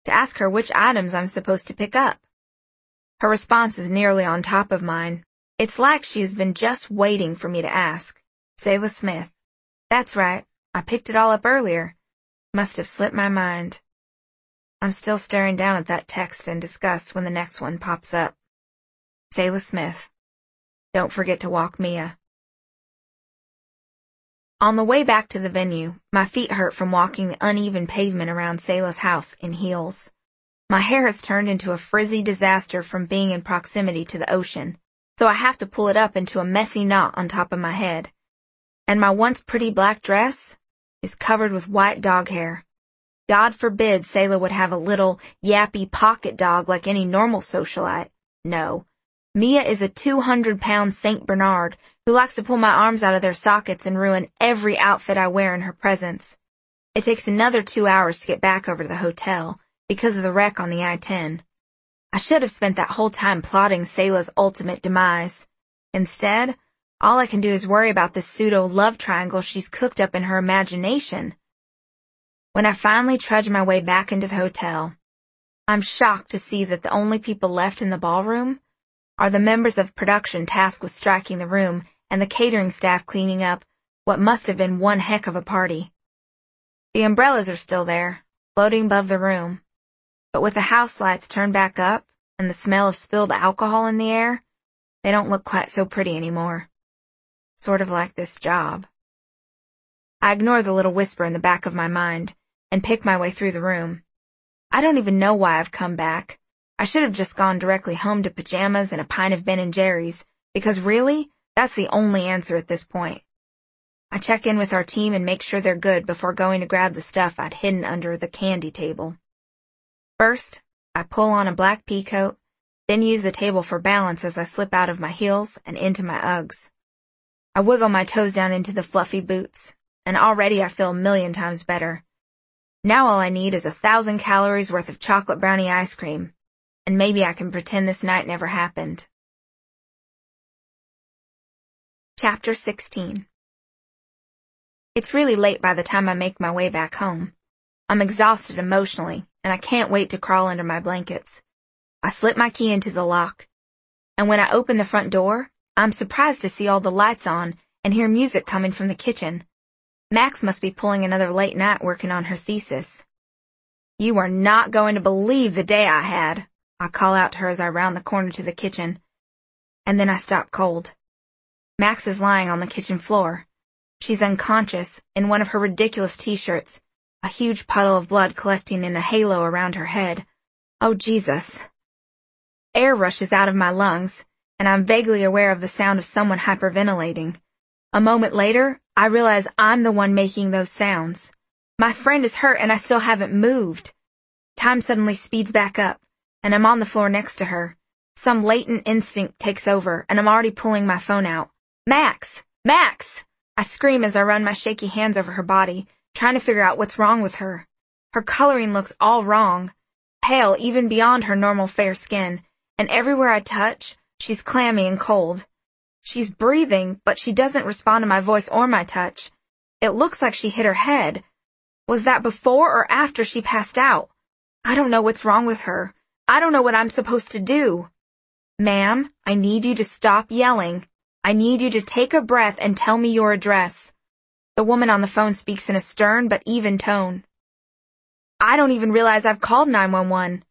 to ask her which items I'm supposed to pick up. Her response is nearly on top of mine. It's like she has been just waiting for me to ask. Selah Smith. That's right. I picked it all up earlier. Must have slipped my mind. I'm still staring down at that text in disgust when the next one pops up. Selah Smith. Don't forget to walk Mia. On the way back to the venue, my feet hurt from walking the uneven pavement around Selah's house in heels. My hair has turned into a frizzy disaster from being in proximity to the ocean, so I have to pull it up into a messy knot on top of my head. And my once pretty black dress is covered with white dog hair. God forbid Selah would have a little, yappy pocket dog like any normal socialite. No. Mia is a 200-pound Saint Bernard who likes to pull my arms out of their sockets and ruin every outfit I wear in her presence. It takes another 2 hours to get back over to the hotel because of the wreck on the I-10. I should have spent that whole time plotting Selah's ultimate demise. Instead, all I can do is worry about this pseudo-love triangle she's cooked up in her imagination. When I finally trudge my way back into the hotel, I'm shocked to see that the only people left in the ballroom are the members of production tasked with striking the room and the catering staff cleaning up what must have been one heck of a party. The umbrellas are still there, floating above the room, but with the house lights turned back up and the smell of spilled alcohol in the air, they don't look quite so pretty anymore. Sort of like this job. I ignore the little whisper in the back of my mind and pick my way through the room. I don't even know why I've come back. I should have just gone directly home to pajamas and a pint of Ben & Jerry's, because really, that's the only answer at this point. I check in with our team and make sure they're good before going to grab the stuff I'd hidden under the candy table. First, I pull on a black pea coat, then use the table for balance as I slip out of my heels and into my Uggs. I wiggle my toes down into the fluffy boots, and already I feel a million times better. Now all I need is 1,000 calories worth of chocolate brownie ice cream, and maybe I can pretend this night never happened. Chapter 16. It's really late by the time I make my way back home. I'm exhausted emotionally, and I can't wait to crawl under my blankets. I slip my key into the lock, and when I open the front door, I'm surprised to see all the lights on and hear music coming from the kitchen. Max must be pulling another late night working on her thesis. You are not going to believe the day I had, I call out to her as I round the corner to the kitchen, and then I stop cold. Max is lying on the kitchen floor. She's unconscious in one of her ridiculous t-shirts, a huge puddle of blood collecting in a halo around her head. Oh, Jesus. Air rushes out of my lungs, and I'm vaguely aware of the sound of someone hyperventilating. A moment later, I realize I'm the one making those sounds. My friend is hurt and I still haven't moved. Time suddenly speeds back up, and I'm on the floor next to her. Some latent instinct takes over, and I'm already pulling my phone out. Max! Max! I scream as I run my shaky hands over her body, trying to figure out what's wrong with her. Her coloring looks all wrong, pale even beyond her normal fair skin, and everywhere I touch, she's clammy and cold. She's breathing, but she doesn't respond to my voice or my touch. It looks like she hit her head. Was that before or after she passed out? I don't know what's wrong with her. I don't know what I'm supposed to do. Ma'am, I need you to stop yelling. I need you to take a breath and tell me your address. The woman on the phone speaks in a stern but even tone. I don't even realize I've called 911.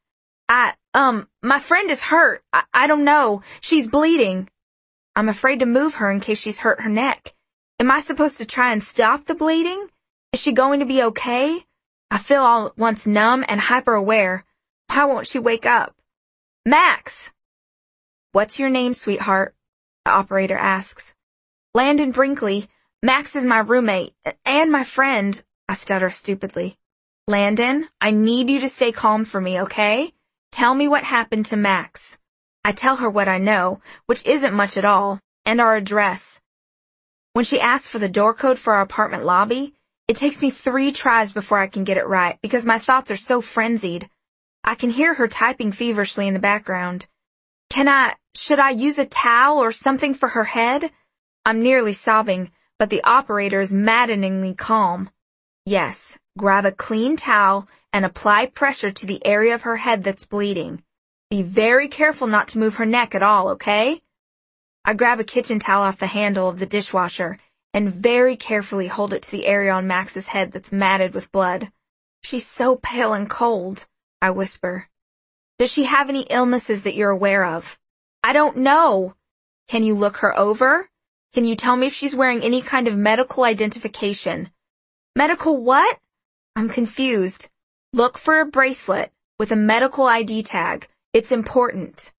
My friend is hurt. I don't know. She's bleeding. I'm afraid to move her in case she's hurt her neck. Am I supposed to try and stop the bleeding? Is she going to be okay? I feel all at once numb and hyper-aware. Why won't she wake up? Max! What's your name, sweetheart? The operator asks. Landon Brinkley. Max is my roommate, and my friend, I stutter stupidly. Landon, I need you to stay calm for me, okay? Tell me what happened to Max. I tell her what I know, which isn't much at all, and our address. When she asks for the door code for our apartment lobby, it takes me 3 tries before I can get it right because my thoughts are so frenzied. I can hear her typing feverishly in the background. Should I use a towel or something for her head? I'm nearly sobbing, but the operator is maddeningly calm. Yes, grab a clean towel and apply pressure to the area of her head that's bleeding. Be very careful not to move her neck at all, okay? I grab a kitchen towel off the handle of the dishwasher and very carefully hold it to the area on Max's head that's matted with blood. She's so pale and cold, I whisper. Does she have any illnesses that you're aware of? I don't know. Can you look her over? Can you tell me if she's wearing any kind of medical identification? Medical what? I'm confused. Look for a bracelet with a medical ID tag. It's important.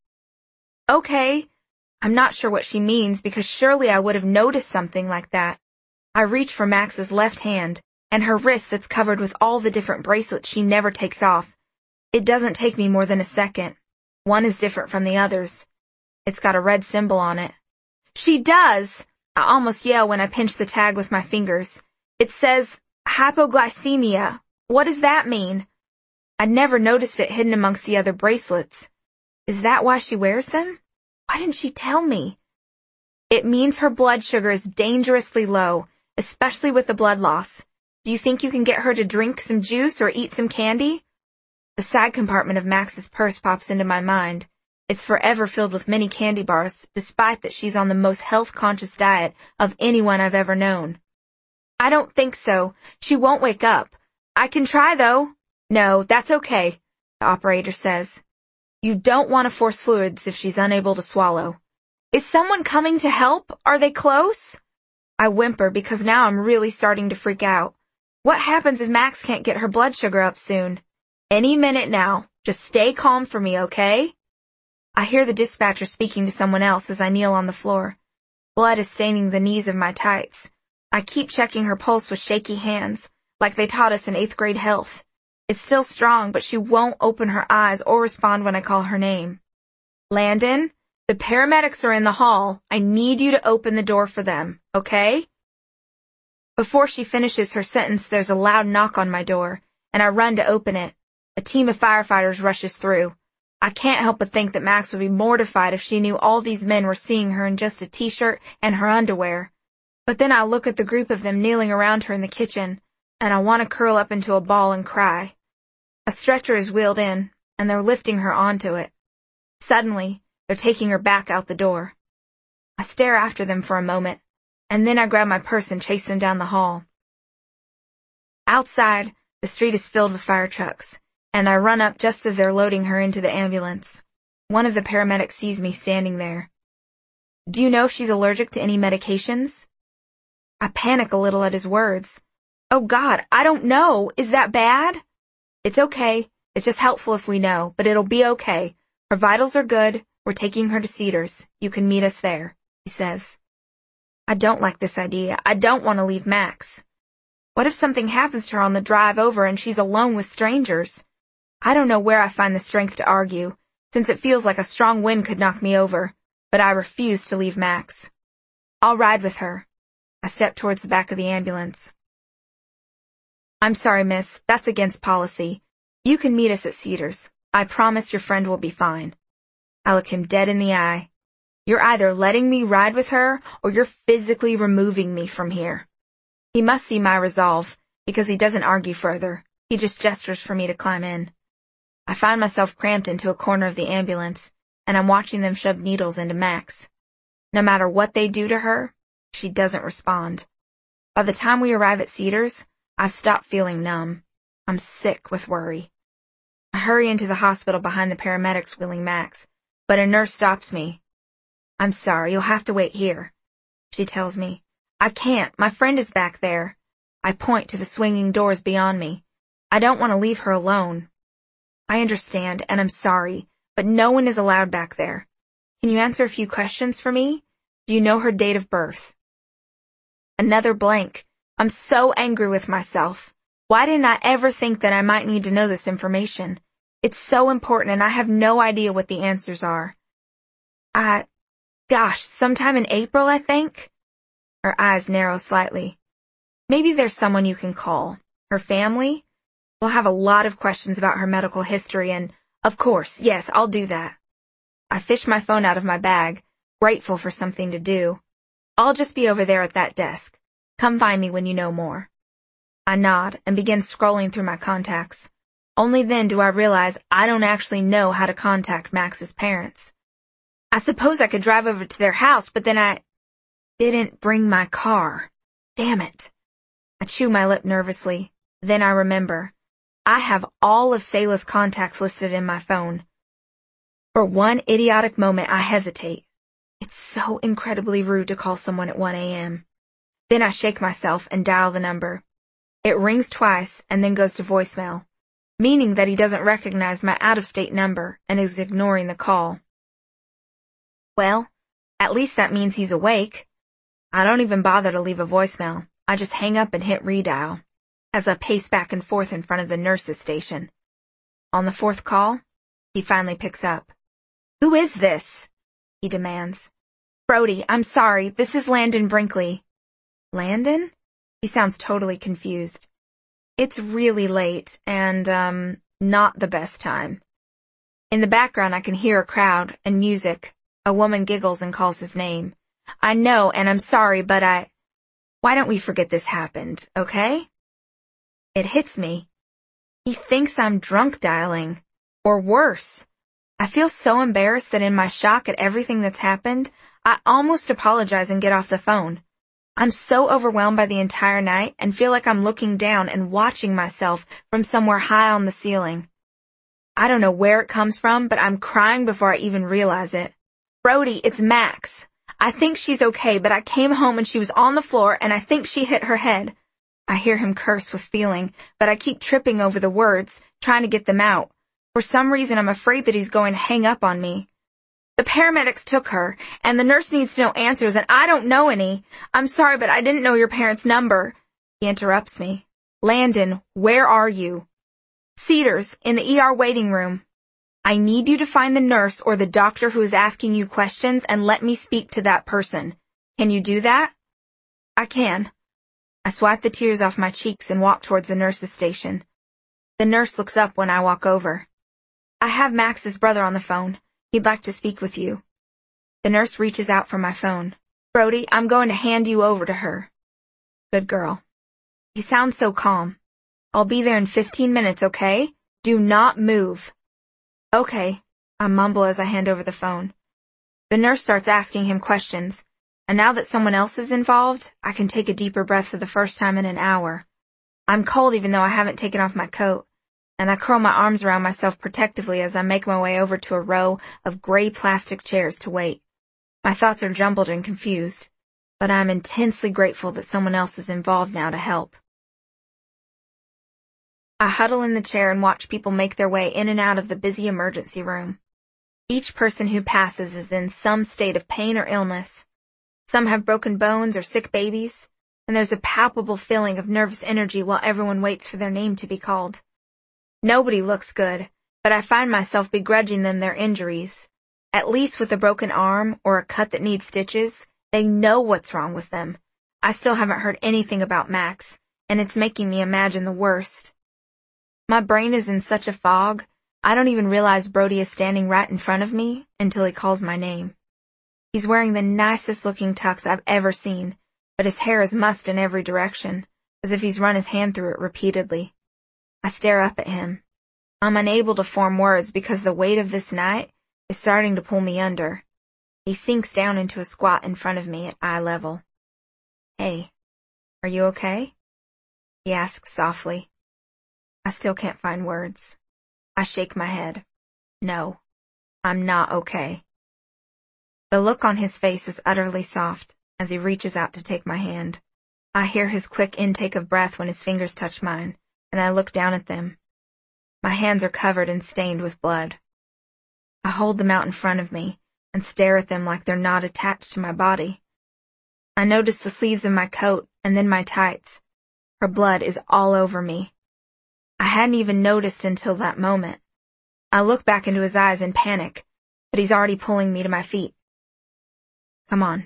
Okay. I'm not sure what she means because surely I would have noticed something like that. I reach for Max's left hand and her wrist that's covered with all the different bracelets she never takes off. It doesn't take me more than a second. One is different from the others. It's got a red symbol on it. She does! I almost yell when I pinch the tag with my fingers. It says hypoglycemia. What does that mean? I never noticed it hidden amongst the other bracelets. Is that why she wears them? Why didn't she tell me? It means her blood sugar is dangerously low, especially with the blood loss. Do you think you can get her to drink some juice or eat some candy? The side compartment of Max's purse pops into my mind. It's forever filled with mini candy bars, despite that she's on the most health-conscious diet of anyone I've ever known. I don't think so. She won't wake up. I can try, though. No, that's okay, the operator says. You don't want to force fluids if she's unable to swallow. Is someone coming to help? Are they close? I whimper because now I'm really starting to freak out. What happens if Max can't get her blood sugar up soon? Any minute now. Just stay calm for me, okay? I hear the dispatcher speaking to someone else as I kneel on the floor. Blood is staining the knees of my tights. I keep checking her pulse with shaky hands, like they taught us in 8th grade health. It's still strong, but she won't open her eyes or respond when I call her name. Landon, the paramedics are in the hall. I need you to open the door for them, okay? Before she finishes her sentence, there's a loud knock on my door, and I run to open it. A team of firefighters rushes through. I can't help but think that Max would be mortified if she knew all these men were seeing her in just a t-shirt and her underwear. But then I look at the group of them kneeling around her in the kitchen, and I want to curl up into a ball and cry. A stretcher is wheeled in, and they're lifting her onto it. Suddenly, they're taking her back out the door. I stare after them for a moment, and then I grab my purse and chase them down the hall. Outside, the street is filled with fire trucks, and I run up just as they're loading her into the ambulance. One of the paramedics sees me standing there. Do you know if she's allergic to any medications? I panic a little at his words. Oh God, I don't know. Is that bad? It's okay. It's just helpful if we know, but it'll be okay. Her vitals are good. We're taking her to Cedars. You can meet us there, he says. I don't like this idea. I don't want to leave Max. What if something happens to her on the drive over and she's alone with strangers? I don't know where I find the strength to argue, since it feels like a strong wind could knock me over, but I refuse to leave Max. I'll ride with her. I step towards the back of the ambulance. I'm sorry, miss. That's against policy. You can meet us at Cedars. I promise your friend will be fine. I look him dead in the eye. You're either letting me ride with her or you're physically removing me from here. He must see my resolve because he doesn't argue further. He just gestures for me to climb in. I find myself cramped into a corner of the ambulance, and I'm watching them shove needles into Max. No matter what they do to her, she doesn't respond. By the time we arrive at Cedars, I've stopped feeling numb. I'm sick with worry. I hurry into the hospital behind the paramedics wheeling Max, but a nurse stops me. I'm sorry, you'll have to wait here, she tells me. I can't, my friend is back there. I point to the swinging doors beyond me. I don't want to leave her alone. I understand, and I'm sorry, but no one is allowed back there. Can you answer a few questions for me? Do you know her date of birth? Another blank. I'm so angry with myself. Why didn't I ever think that I might need to know this information? It's so important and I have no idea what the answers are. Sometime in April, I think? Her eyes narrow slightly. Maybe there's someone you can call. Her family? We'll have a lot of questions about her medical history and, of course, yes, I'll do that. I fish my phone out of my bag, grateful for something to do. I'll just be over there at that desk. Come find me when you know more. I nod and begin scrolling through my contacts. Only then do I realize I don't actually know how to contact Max's parents. I suppose I could drive over to their house, but then I didn't bring my car. Damn it. I chew my lip nervously. Then I remember. I have all of Selah's contacts listed in my phone. For one idiotic moment, I hesitate. It's so incredibly rude to call someone at 1 a.m. Then I shake myself and dial the number. It rings twice and then goes to voicemail, meaning that he doesn't recognize my out-of-state number and is ignoring the call. Well, at least that means he's awake. I don't even bother to leave a voicemail. I just hang up and hit redial as I pace back and forth in front of the nurse's station. On the fourth call, he finally picks up. "Who is this?" he demands. "Brody, I'm sorry. This is Landon Brinkley." "Landon?" He sounds totally confused. It's really late and, not the best time. In the background, I can hear a crowd and music. A woman giggles and calls his name. "I know, and I'm sorry, but why don't we forget this happened, okay?" It hits me. He thinks I'm drunk dialing. Or worse. I feel so embarrassed that in my shock at everything that's happened, I almost apologize and get off the phone. I'm so overwhelmed by the entire night and feel like I'm looking down and watching myself from somewhere high on the ceiling. I don't know where it comes from, but I'm crying before I even realize it. "Brody, it's Max. I think she's okay, but I came home and she was on the floor and I think she hit her head." I hear him curse with feeling, but I keep tripping over the words, trying to get them out. For some reason, I'm afraid that he's going to hang up on me. "The paramedics took her, and the nurse needs to know answers, and I don't know any. I'm sorry, but I didn't know your parents' number." He interrupts me. "Landon, where are you?" "Cedars, in the ER waiting room." "I need you to find the nurse or the doctor who is asking you questions and let me speak to that person. Can you do that?" "I can." I swipe the tears off my cheeks and walk towards the nurse's station. The nurse looks up when I walk over. "I have Max's brother on the phone. He'd like to speak with you." The nurse reaches out for my phone. "Brody, I'm going to hand you over to her." Good girl. He sounds so calm. "I'll be there in 15 minutes, okay? Do not move." "Okay," I mumble as I hand over the phone. The nurse starts asking him questions, and now that someone else is involved, I can take a deeper breath for the first time in an hour. I'm cold even though I haven't taken off my coat, and I curl my arms around myself protectively as I make my way over to a row of gray plastic chairs to wait. My thoughts are jumbled and confused, but I'm intensely grateful that someone else is involved now to help. I huddle in the chair and watch people make their way in and out of the busy emergency room. Each person who passes is in some state of pain or illness. Some have broken bones or sick babies, and there's a palpable feeling of nervous energy while everyone waits for their name to be called. Nobody looks good, but I find myself begrudging them their injuries. At least with a broken arm or a cut that needs stitches, they know what's wrong with them. I still haven't heard anything about Max, and it's making me imagine the worst. My brain is in such a fog, I don't even realize Brody is standing right in front of me until he calls my name. He's wearing the nicest looking tux I've ever seen, but his hair is mussed in every direction, as if he's run his hand through it repeatedly. I stare up at him. I'm unable to form words because the weight of this night is starting to pull me under. He sinks down into a squat in front of me at eye level. "Hey, are you okay?" he asks softly. I still can't find words. I shake my head. No, I'm not okay. The look on his face is utterly soft as he reaches out to take my hand. I hear his quick intake of breath when his fingers touch mine, and I look down at them. My hands are covered and stained with blood. I hold them out in front of me and stare at them like they're not attached to my body. I notice the sleeves of my coat and then my tights. Her blood is all over me. I hadn't even noticed until that moment. I look back into his eyes in panic, but he's already pulling me to my feet. "Come on."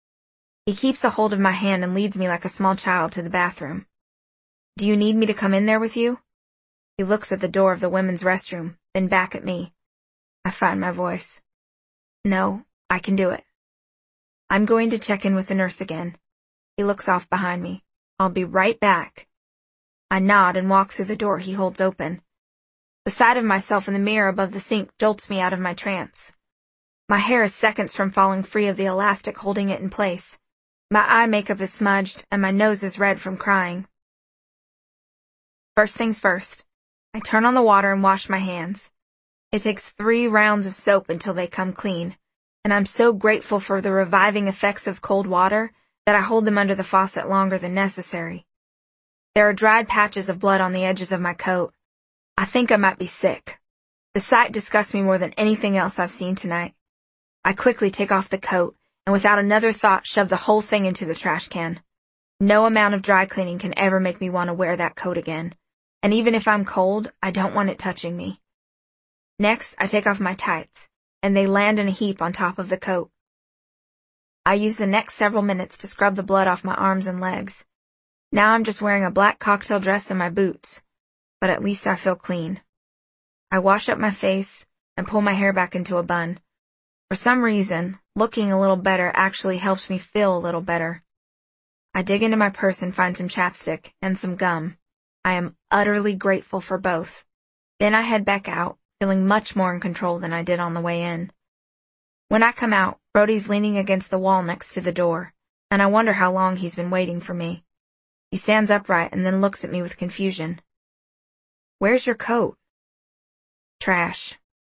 He keeps a hold of my hand and leads me like a small child to the bathroom. "Do you need me to come in there with you?" He looks at the door of the women's restroom, then back at me. I find my voice. "No, I can do it." "I'm going to check in with the nurse again." He looks off behind me. "I'll be right back." I nod and walk through the door he holds open. The sight of myself in the mirror above the sink jolts me out of my trance. My hair is seconds from falling free of the elastic holding it in place. My eye makeup is smudged, and my nose is red from crying. First things first, I turn on the water and wash my hands. It takes 3 rounds of soap until they come clean, and I'm so grateful for the reviving effects of cold water that I hold them under the faucet longer than necessary. There are dried patches of blood on the edges of my coat. I think I might be sick. The sight disgusts me more than anything else I've seen tonight. I quickly take off the coat, and without another thought shove the whole thing into the trash can. No amount of dry cleaning can ever make me want to wear that coat again, and even if I'm cold, I don't want it touching me. Next, I take off my tights, and they land in a heap on top of the coat. I use the next several minutes to scrub the blood off my arms and legs. Now I'm just wearing a black cocktail dress and my boots, but at least I feel clean. I wash up my face and pull my hair back into a bun. For some reason, looking a little better actually helps me feel a little better. I dig into my purse and find some chapstick and some gum. I am utterly grateful for both. Then I head back out, feeling much more in control than I did on the way in. When I come out, Brody's leaning against the wall next to the door, and I wonder how long he's been waiting for me. He stands upright and then looks at me with confusion. "Where's your coat?" "Trash."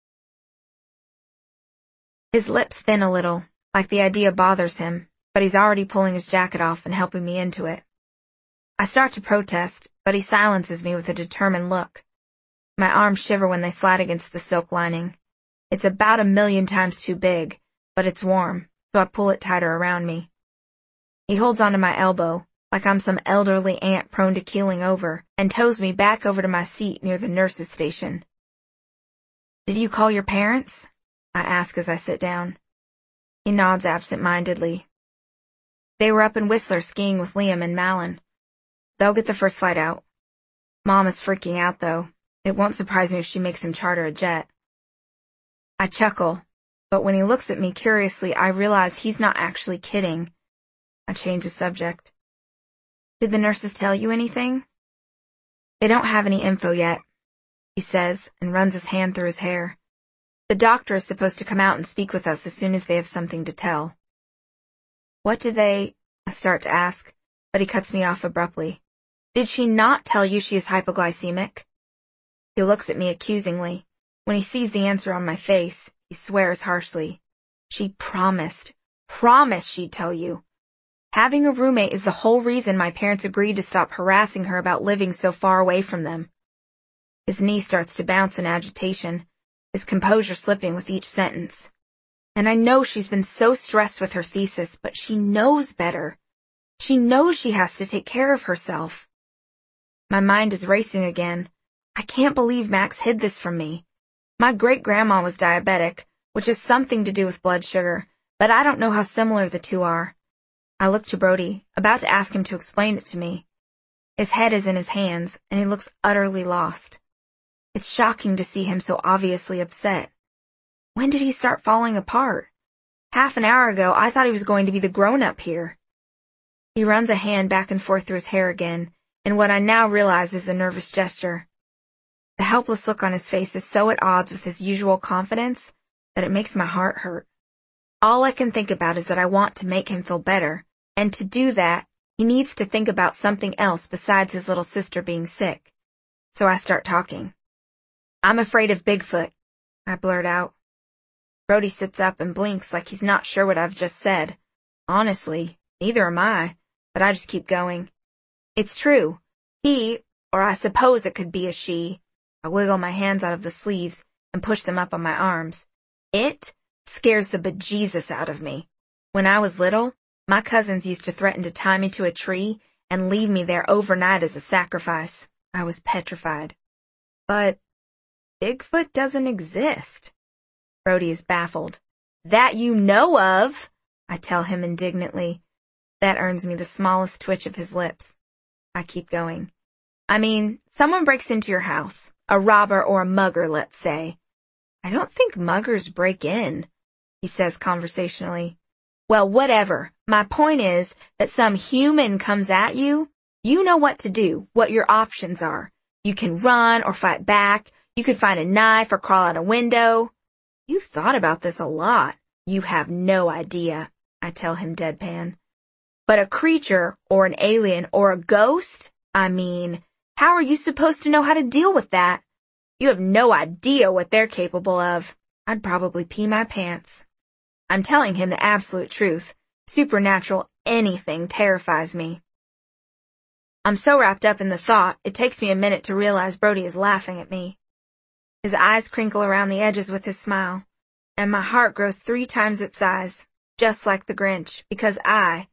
His lips thin a little, like the idea bothers him, but he's already pulling his jacket off and helping me into it. I start to protest, but he silences me with a determined look. My arms shiver when they slide against the silk lining. It's about 1,000,000 times too big, but it's warm, so I pull it tighter around me. He holds onto my elbow, like I'm some elderly aunt prone to keeling over, and tows me back over to my seat near the nurse's station. "Did you call your parents?" I ask as I sit down. He nods absent-mindedly. "They were up in Whistler skiing with Liam and Malin. They'll get the first flight out. Mom is freaking out, though. It won't surprise me if she makes him charter a jet." I chuckle, but when he looks at me curiously, I realize he's not actually kidding. I change the subject. "Did the nurses tell you anything?" "They don't have any info yet," he says, and runs his hand through his hair. "The doctor is supposed to come out and speak with us as soon as they have something to tell." "What did they—" I start to ask, but he cuts me off abruptly. "Did she not tell you she is hypoglycemic?" He looks at me accusingly. When he sees the answer on my face, he swears harshly. "She promised she'd tell you. Having a roommate is the whole reason my parents agreed to stop harassing her about living so far away from them." His knee starts to bounce in agitation, his composure slipping with each sentence. "And I know she's been so stressed with her thesis, but she knows better. She knows she has to take care of herself." My mind is racing again. I can't believe Max hid this from me. My great-grandma was diabetic, which has something to do with blood sugar, but I don't know how similar the two are. I look to Brody, about to ask him to explain it to me. His head is in his hands, and he looks utterly lost. It's shocking to see him so obviously upset. When did he start falling apart? Half an hour ago, I thought he was going to be the grown-up here. He runs a hand back and forth through his hair again, in what I now realize is a nervous gesture. The helpless look on his face is so at odds with his usual confidence that it makes my heart hurt. All I can think about is that I want to make him feel better, and to do that, he needs to think about something else besides his little sister being sick. So I start talking. "I'm afraid of Bigfoot," I blurt out. Brody sits up and blinks like he's not sure what I've just said. Honestly, neither am I, but I just keep going. "It's true. He, or I suppose it could be a she," I wiggle my hands out of the sleeves and push them up on my arms. "It scares the bejesus out of me. When I was little, my cousins used to threaten to tie me to a tree and leave me there overnight as a sacrifice. I was petrified." "But Bigfoot doesn't exist." Brody is baffled. "That you know of," I tell him indignantly. That earns me the smallest twitch of his lips. I keep going. "I mean, someone breaks into your house. A robber or a mugger, let's say." "I don't think muggers break in," he says conversationally. "Well, whatever. My point is that some human comes at you. You know what to do, what your options are. You can run or fight back. You could find a knife or crawl out a window. You've thought about this a lot. You have no idea, I tell him deadpan. But a creature or an alien or a ghost? I mean, how are you supposed to know how to deal with that? You have no idea what they're capable of. I'd probably pee my pants. I'm telling him the absolute truth. Supernatural anything terrifies me. I'm so wrapped up in the thought, it takes me a minute to realize Brody is laughing at me. His eyes crinkle around the edges with his smile, and my heart grows 3 times its size, just like the Grinch, because I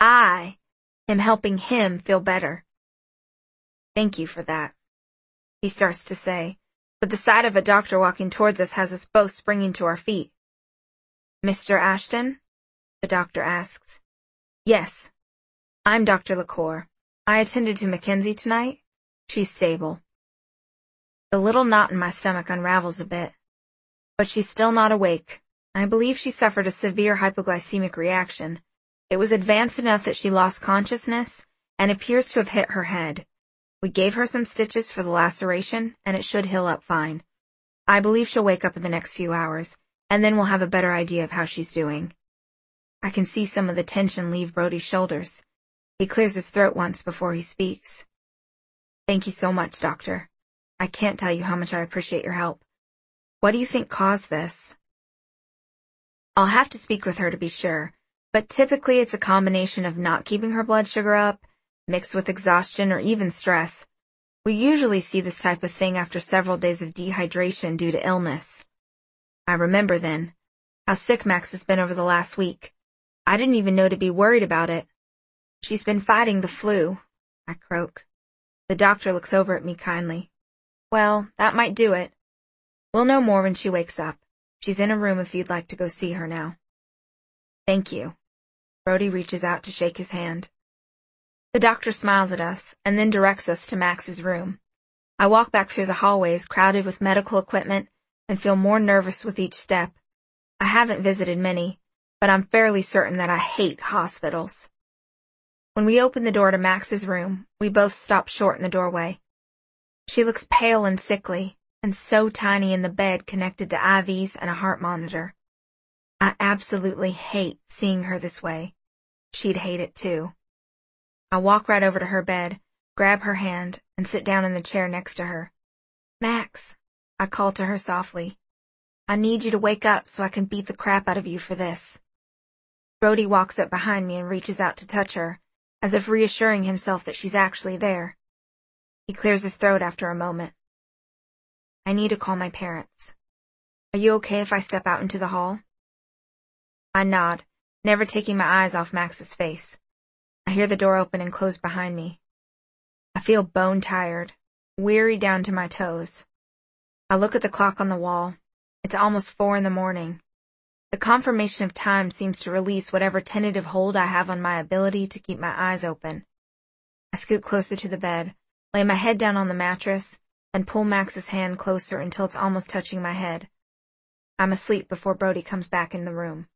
am helping him feel better. Thank you for that, he starts to say, but the sight of a doctor walking towards us has us both springing to our feet. Mr. Ashton? The doctor asks. Yes, I'm Dr. LaCour. I attended to Mackenzie tonight. She's stable. The little knot in my stomach unravels a bit. But she's still not awake. I believe she suffered a severe hypoglycemic reaction. It was advanced enough that she lost consciousness and appears to have hit her head. We gave her some stitches for the laceration, and it should heal up fine. I believe she'll wake up in the next few hours, and then we'll have a better idea of how she's doing. I can see some of the tension leave Brody's shoulders. He clears his throat once before he speaks. Thank you so much, Doctor. I can't tell you how much I appreciate your help. What do you think caused this? I'll have to speak with her to be sure, but typically it's a combination of not keeping her blood sugar up, mixed with exhaustion or even stress. We usually see this type of thing after several days of dehydration due to illness. I remember then how sick Max has been over the last week. I didn't even know to be worried about it. She's been fighting the flu, I croak. The doctor looks over at me kindly. Well, that might do it. We'll know more when she wakes up. She's in a room if you'd like to go see her now. Thank you. Brody reaches out to shake his hand. The doctor smiles at us and then directs us to Max's room. I walk back through the hallways crowded with medical equipment and feel more nervous with each step. I haven't visited many, but I'm fairly certain that I hate hospitals. When we open the door to Max's room, we both stop short in the doorway. She looks pale and sickly, and so tiny in the bed connected to IVs and a heart monitor. I absolutely hate seeing her this way. She'd hate it too. I walk right over to her bed, grab her hand, and sit down in the chair next to her. Max, I call to her softly. I need you to wake up so I can beat the crap out of you for this. Brody walks up behind me and reaches out to touch her, as if reassuring himself that she's actually there. He clears his throat after a moment. I need to call my parents. Are you okay if I step out into the hall? I nod, never taking my eyes off Max's face. I hear the door open and close behind me. I feel bone tired, weary down to my toes. I look at the clock on the wall. It's almost 4 a.m. The confirmation of time seems to release whatever tentative hold I have on my ability to keep my eyes open. I scoot closer to the bed, lay my head down on the mattress, and pull Max's hand closer until it's almost touching my head. I'm asleep before Brody comes back in the room.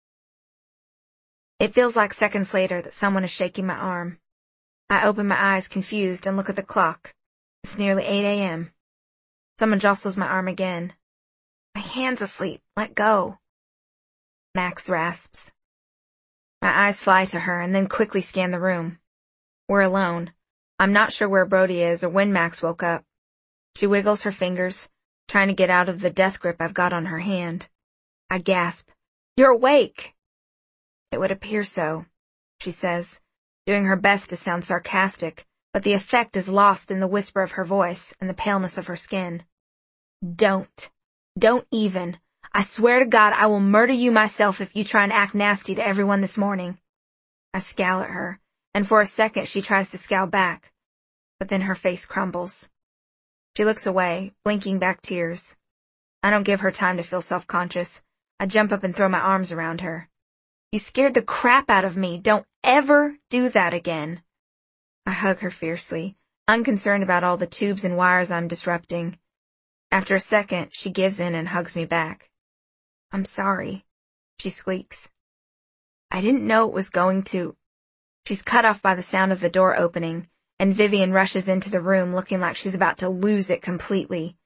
It feels like seconds later that someone is shaking my arm. I open my eyes confused and look at the clock. It's nearly 8 a.m. Someone jostles my arm again. My hand's asleep. Let go. Max rasps. My eyes fly to her and then quickly scan the room. We're alone. I'm not sure where Brody is or when Max woke up. She wiggles her fingers, trying to get out of the death grip I've got on her hand. I gasp. You're awake! It would appear so, she says, doing her best to sound sarcastic, but the effect is lost in the whisper of her voice and the paleness of her skin. Don't even. I swear to God I will murder you myself if you try and act nasty to everyone this morning. I scowl at her, and for a second she tries to scowl back, but then her face crumbles. She looks away, blinking back tears. I don't give her time to feel self-conscious. I jump up and throw my arms around her. You scared the crap out of me. Don't ever do that again. I hug her fiercely, unconcerned about all the tubes and wires I'm disrupting. After a second, she gives in and hugs me back. I'm sorry, she squeaks. I didn't know it was going to. She's cut off by the sound of the door opening, and Vivian rushes into the room looking like she's about to lose it completely.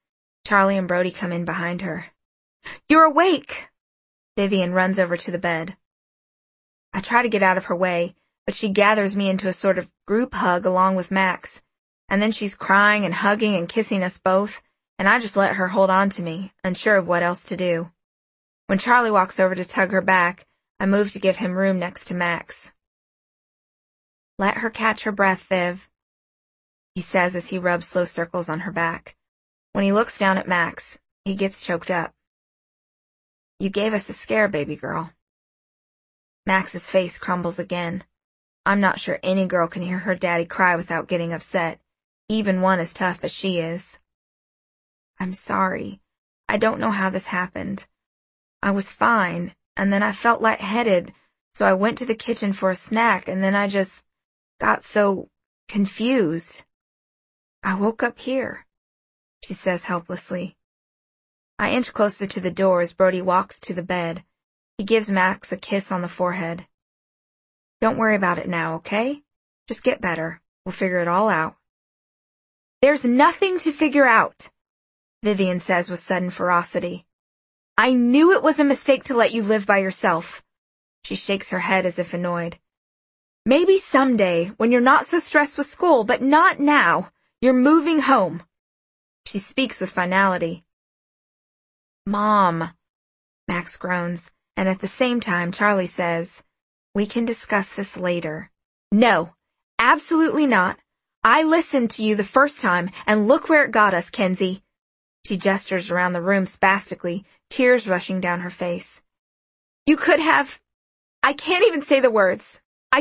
Charlie and Brody come in behind her. "You're awake!" Vivian runs over to the bed. I try to get out of her way, but she gathers me into a sort of group hug along with Max, and then she's crying and hugging and kissing us both, and I just let her hold on to me, unsure of what else to do. When Charlie walks over to tug her back, I move to give him room next to Max. "Let her catch her breath, Viv," he says as he rubs slow circles on her back. When he looks down at Max, he gets choked up. "You gave us a scare, baby girl." Max's face crumbles again. I'm not sure any girl can hear her daddy cry without getting upset, even one as tough as she is. "I'm sorry. I don't know how this happened. I was fine, and then I felt lightheaded, so I went to the kitchen for a snack, and then I just got so confused. I woke up here," she says helplessly. I inch closer to the door as Brody walks to the bed. He gives Max a kiss on the forehead. "Don't worry about it now, okay? Just get better. We'll figure it all out." "There's nothing to figure out," Vivian says with sudden ferocity. "I knew it was a mistake to let you live by yourself." She shakes her head as if annoyed. "Maybe someday, when you're not so stressed with school, but not now. You're moving home." She speaks with finality. "Mom," Max groans, and at the same time Charlie says, "We can discuss this later." "No, absolutely not. I listened to you the first time, and look where it got us, Kenzie." She gestures around the room spastically, tears rushing down her face. "You could have... I can't even say the words.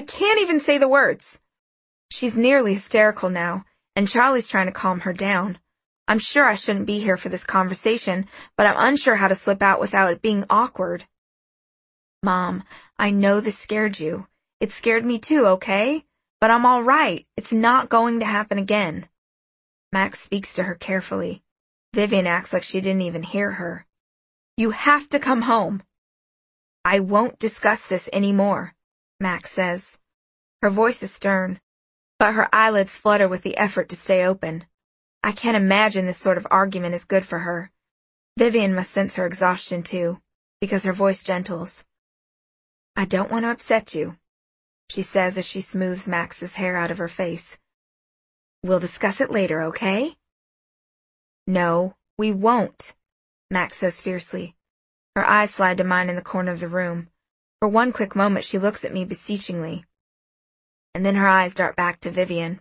She's nearly hysterical now, and Charlie's trying to calm her down. I'm sure I shouldn't be here for this conversation, but I'm unsure how to slip out without it being awkward. "Mom, I know this scared you. It scared me too, okay? But I'm all right. It's not going to happen again." Max speaks to her carefully. Vivian acts like she didn't even hear her. "You have to come home." "I won't discuss this anymore," Max says. Her voice is stern, but her eyelids flutter with the effort to stay open. I can't imagine this sort of argument is good for her. Vivian must sense her exhaustion too, because her voice gentles. "I don't want to upset you," she says as she smooths Max's hair out of her face. "We'll discuss it later, okay?" "No, we won't," Max says fiercely. Her eyes slide to mine in the corner of the room. For one quick moment she looks at me beseechingly, and then her eyes dart back to Vivian.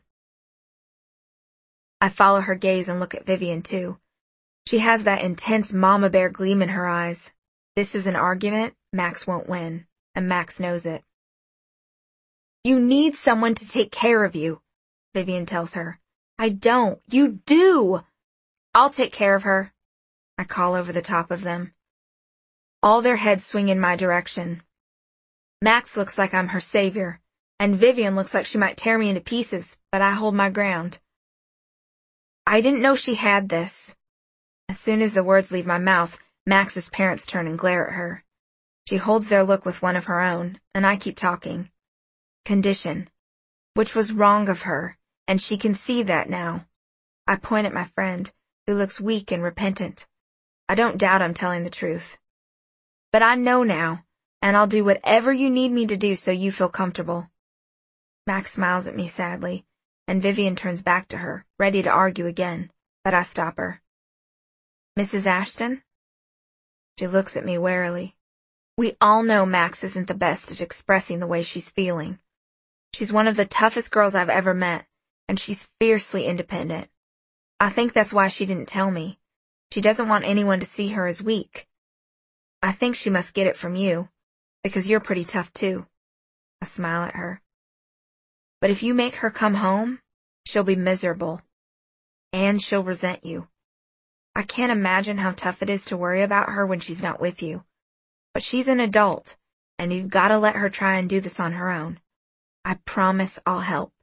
I follow her gaze and look at Vivian too. She has that intense mama bear gleam in her eyes. This is an argument Max won't win, and Max knows it. "You need someone to take care of you," Vivian tells her. "I don't. You do." "I'll take care of her," I call over the top of them. All their heads swing in my direction. Max looks like I'm her savior, and Vivian looks like she might tear me into pieces, but I hold my ground. "I didn't know she had this." As soon as the words leave my mouth, Max's parents turn and glare at her. She holds their look with one of her own, and I keep talking. Condition. Which was wrong of her, and she can see that now. I point at my friend, who looks weak and repentant. I don't doubt I'm telling the truth. "But I know now, and I'll do whatever you need me to do so you feel comfortable." Max smiles at me sadly, and Vivian turns back to her, ready to argue again, but I stop her. "Mrs. Ashton?" She looks at me warily. We all know Max isn't the best at expressing the way she's feeling. She's one of the toughest girls I've ever met, and she's fiercely independent. I think that's why she didn't tell me. She doesn't want anyone to see her as weak. I think she must get it from you, because you're pretty tough too. I smile at her. But if you make her come home, she'll be miserable. And she'll resent you. I can't imagine how tough it is to worry about her when she's not with you. But she's an adult, and you've got to let her try and do this on her own. I promise I'll help.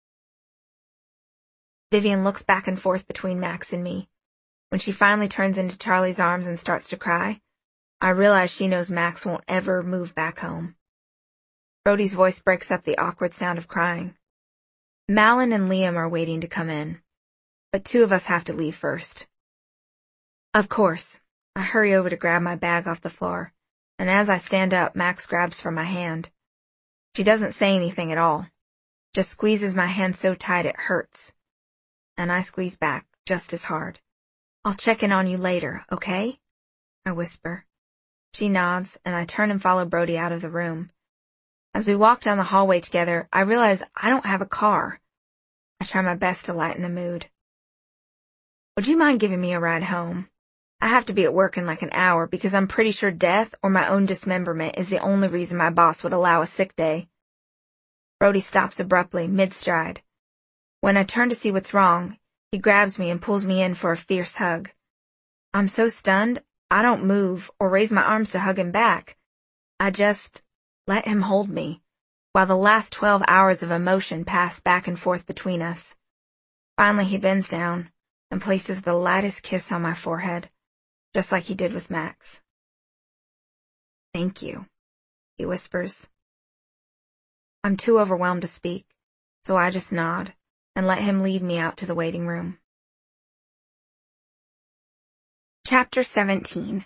Vivian looks back and forth between Max and me. When she finally turns into Charlie's arms and starts to cry, I realize she knows Max won't ever move back home. Brody's voice breaks up the awkward sound of crying. Malin and Liam are waiting to come in, but two of us have to leave first. Of course. I hurry over to grab my bag off the floor, and as I stand up, Max grabs from my hand. She doesn't say anything at all, just squeezes my hand so tight it hurts. And I squeeze back just as hard. I'll check in on you later, okay? I whisper. She nods, and I turn and follow Brody out of the room. As we walk down the hallway together, I realize I don't have a car. I try my best to lighten the mood. Would you mind giving me a ride home? I have to be at work in like an hour because I'm pretty sure death or my own dismemberment is the only reason my boss would allow a sick day. Brody stops abruptly, mid-stride. When I turn to see what's wrong, he grabs me and pulls me in for a fierce hug. I'm so stunned, I don't move or raise my arms to hug him back. I just let him hold me, while the last 12 hours of emotion pass back and forth between us. Finally he bends down and places the lightest kiss on my forehead, just like he did with Max. Thank you, he whispers. I'm too overwhelmed to speak, so I just nod and let him lead me out to the waiting room. Chapter 17.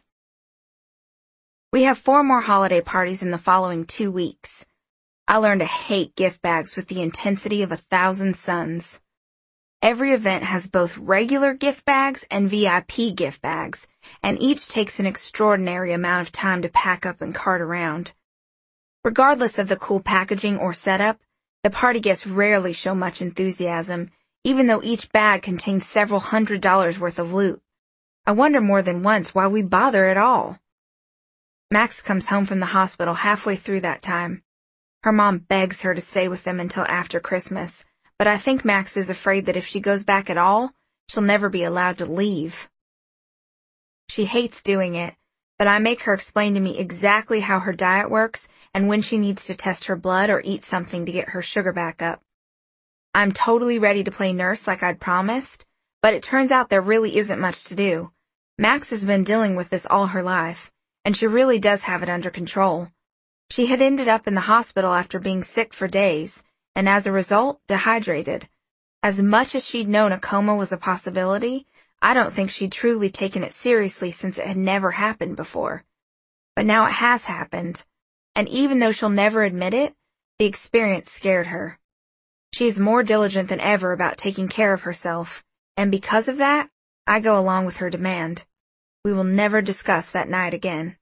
We have 4 more holiday parties in the following 2 weeks. I learned to hate gift bags with the intensity of 1,000 suns. Every event has both regular gift bags and VIP gift bags, and each takes an extraordinary amount of time to pack up and cart around. Regardless of the cool packaging or setup, the party guests rarely show much enthusiasm, even though each bag contains several $100s worth of loot. I wonder more than once why we bother at all. Max comes home from the hospital halfway through that time. Her mom begs her to stay with them until after Christmas, but I think Max is afraid that if she goes back at all, she'll never be allowed to leave. She hates doing it, but I make her explain to me exactly how her diet works and when she needs to test her blood or eat something to get her sugar back up. I'm totally ready to play nurse like I'd promised, but it turns out there really isn't much to do. Max has been dealing with this all her life, and she really does have it under control. She had ended up in the hospital after being sick for days, and as a result, dehydrated. As much as she'd known a coma was a possibility, I don't think she'd truly taken it seriously since it had never happened before. But now it has happened, and even though she'll never admit it, the experience scared her. She is more diligent than ever about taking care of herself, and because of that, I go along with her demand. We will never discuss that night again.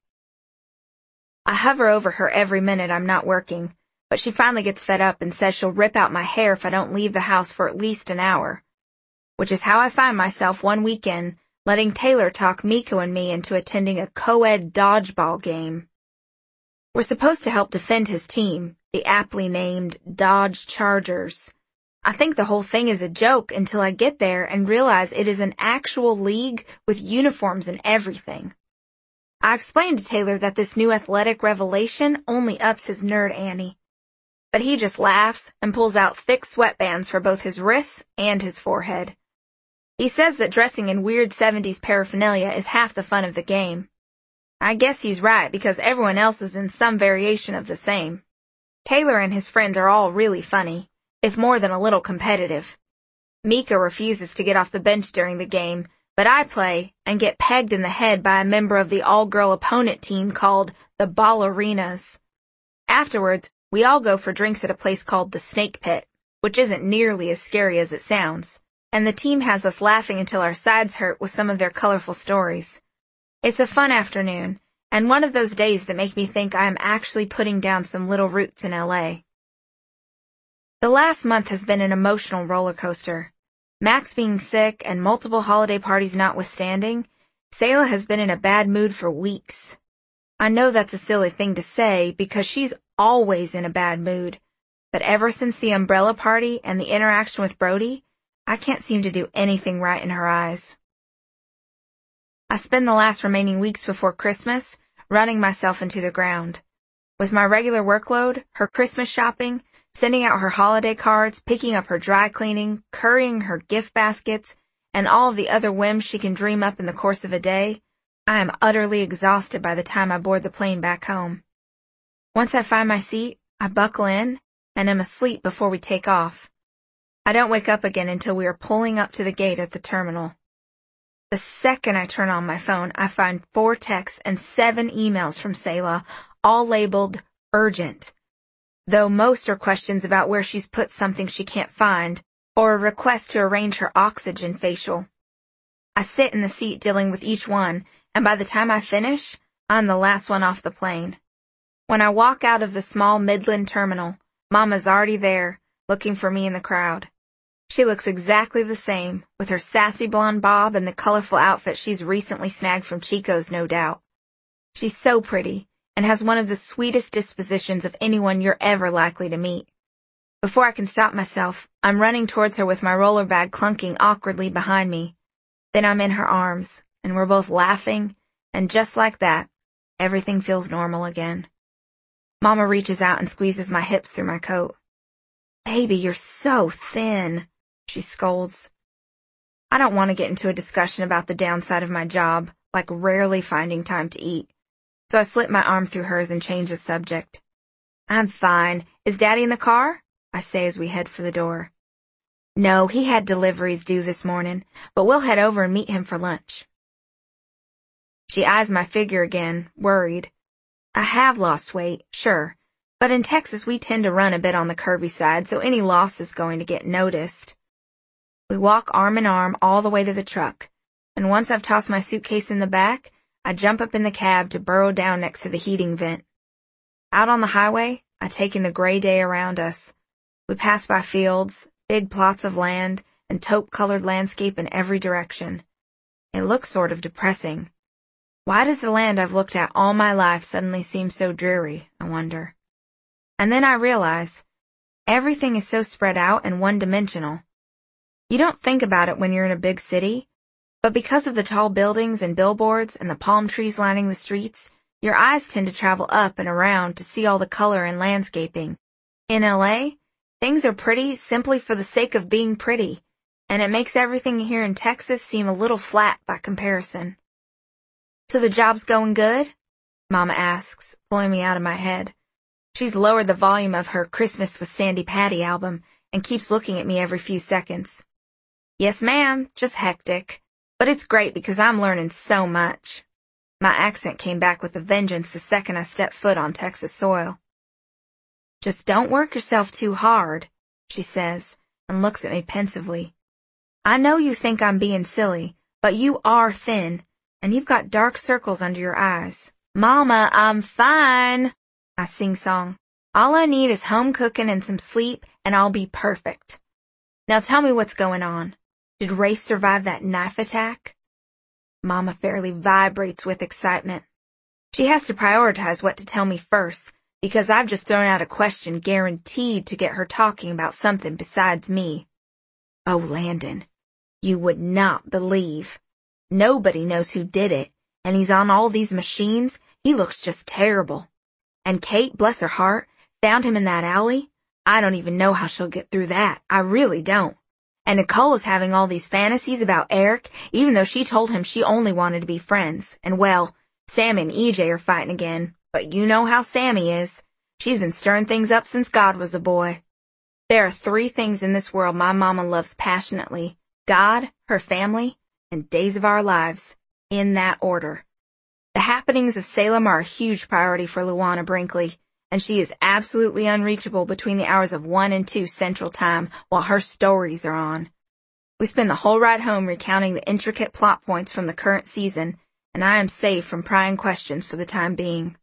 I hover over her every minute I'm not working, but she finally gets fed up and says she'll rip out my hair if I don't leave the house for at least an hour. Which is how I find myself one weekend letting Taylor talk Miko and me into attending a co-ed dodgeball game. We're supposed to help defend his team, the aptly named Dodge Chargers. I think the whole thing is a joke until I get there and realize it is an actual league with uniforms and everything. I explained to Taylor that this new athletic revelation only ups his nerd ante. But he just laughs and pulls out thick sweatbands for both his wrists and his forehead. He says that dressing in weird 70s paraphernalia is half the fun of the game. I guess he's right because everyone else is in some variation of the same. Taylor and his friends are all really funny, if more than a little competitive. Mika refuses to get off the bench during the game, but I play and get pegged in the head by a member of the all-girl opponent team called the Ballerinas. Afterwards, we all go for drinks at a place called the Snake Pit, which isn't nearly as scary as it sounds, and the team has us laughing until our sides hurt with some of their colorful stories. It's a fun afternoon, and one of those days that make me think I am actually putting down some little roots in LA. The last month has been an emotional roller coaster. Max being sick and multiple holiday parties notwithstanding, Selah has been in a bad mood for weeks. I know that's a silly thing to say because she's always in a bad mood, but ever since the umbrella party and the interaction with Brody, I can't seem to do anything right in her eyes. I spend the last remaining weeks before Christmas running myself into the ground. With my regular workload, her Christmas shopping, sending out her holiday cards, picking up her dry cleaning, currying her gift baskets, and all of the other whims she can dream up in the course of a day, I am utterly exhausted by the time I board the plane back home. Once I find my seat, I buckle in and am asleep before we take off. I don't wake up again until we are pulling up to the gate at the terminal. The second I turn on my phone, I find 4 texts and 7 emails from Selah, all labeled urgent. Though most are questions about where she's put something she can't find, or a request to arrange her oxygen facial. I sit in the seat dealing with each one, and by the time I finish, I'm the last one off the plane. When I walk out of the small Midland terminal, Mama's already there, looking for me in the crowd. She looks exactly the same, with her sassy blonde bob and the colorful outfit she's recently snagged from Chico's, no doubt. She's so pretty, and has one of the sweetest dispositions of anyone you're ever likely to meet. Before I can stop myself, I'm running towards her with my roller bag clunking awkwardly behind me. Then I'm in her arms, and we're both laughing, and just like that, everything feels normal again. Mama reaches out and squeezes my hips through my coat. "Baby, you're so thin," she scolds. I don't want to get into a discussion about the downside of my job, like rarely finding time to eat. So I slip my arm through hers and change the subject. "I'm fine. Is Daddy in the car?" I say as we head for the door. "No, he had deliveries due this morning, but we'll head over and meet him for lunch." She eyes my figure again, worried. I have lost weight, sure, but in Texas we tend to run a bit on the curvy side, so any loss is going to get noticed. We walk arm in arm all the way to the truck, and once I've tossed my suitcase in the back, I jump up in the cab to burrow down next to the heating vent. Out on the highway, I take in the gray day around us. We pass by fields, big plots of land, and taupe-colored landscape in every direction. It looks sort of depressing. Why does the land I've looked at all my life suddenly seem so dreary, I wonder? And then I realize, everything is so spread out and one-dimensional. You don't think about it when you're in a big city, but because of the tall buildings and billboards and the palm trees lining the streets, your eyes tend to travel up and around to see all the color and landscaping. In LA, things are pretty simply for the sake of being pretty, and it makes everything here in Texas seem a little flat by comparison. "So the job's going good?" Mama asks, pulling me out of my head. She's lowered the volume of her Christmas with Sandy Patty album and keeps looking at me every few seconds. "Yes, ma'am, just hectic. But it's great because I'm learning so much." My accent came back with a vengeance the second I stepped foot on Texas soil. "Just don't work yourself too hard," she says, and looks at me pensively. "I know you think I'm being silly, but you are thin, and you've got dark circles under your eyes." "Mama, I'm fine," I sing-song. "All I need is home cooking and some sleep, and I'll be perfect. Now tell me what's going on. Did Rafe survive that knife attack?" Mama fairly vibrates with excitement. She has to prioritize what to tell me first, because I've just thrown out a question guaranteed to get her talking about something besides me. "Oh, Landon, you would not believe. Nobody knows who did it, and he's on all these machines. He looks just terrible. And Kate, bless her heart, found him in that alley. I don't even know how she'll get through that. I really don't. And Nicole is having all these fantasies about Eric, even though she told him she only wanted to be friends. And well, Sam and EJ are fighting again, but you know how Sammy is. She's been stirring things up since God was a boy. There are 3 things in this world my mama loves passionately: God, her family, and days of our lives, in that order. The happenings of Salem are a huge priority for Luana Brinkley, and she is absolutely unreachable between the hours of 1 and 2 Central Time while her stories are on. We spend the whole ride home recounting the intricate plot points from the current season, and I am safe from prying questions for the time being.